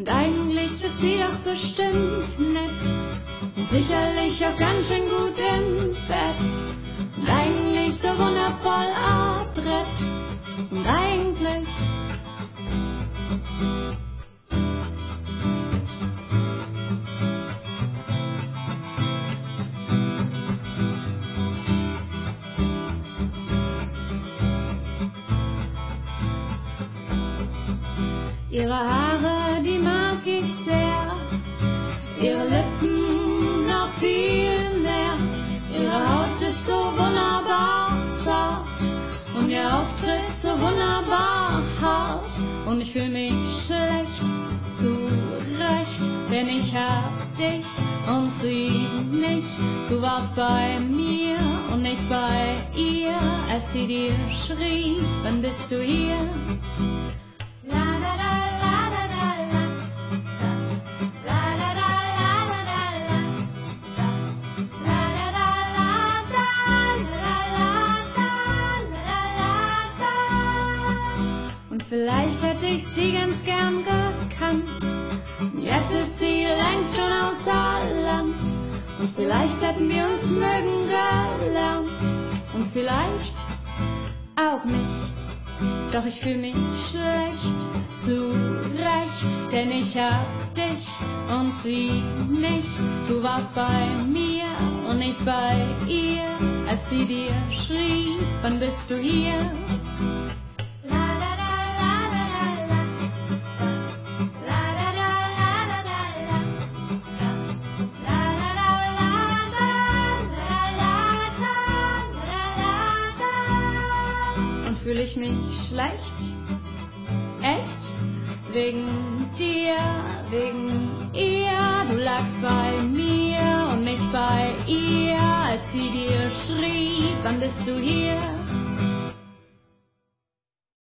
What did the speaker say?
Und eigentlich ist sie doch bestimmt nett und sicherlich auch ganz schön gut im Bett. Und eigentlich so wundervoll adrett. Und eigentlich ihre Haare, die mag ich sehr, ihre Lippen noch viel mehr, ihre Haut ist so wunderbar zart und ihr Auftritt so wunderbar hart. Und ich fühl mich schlecht, zurecht, denn ich hab dich und sie nicht. Du warst bei mir und nicht bei ihr, als sie dir schrie, wann bist du hier? Vielleicht hätte ich sie ganz gern gekannt, jetzt ist sie längst schon außer Land. Und vielleicht hätten wir uns mögen gelernt und vielleicht auch nicht. Doch ich fühl mich schlecht, zurecht, denn ich hab dich und sie nicht. Du warst bei mir und nicht bei ihr, als sie dir schrie, wann bist du hier? Fühl ich mich schlecht? Echt? Wegen dir, wegen ihr. Du lagst bei mir und nicht bei ihr, als sie dir schrie, wann bist du hier?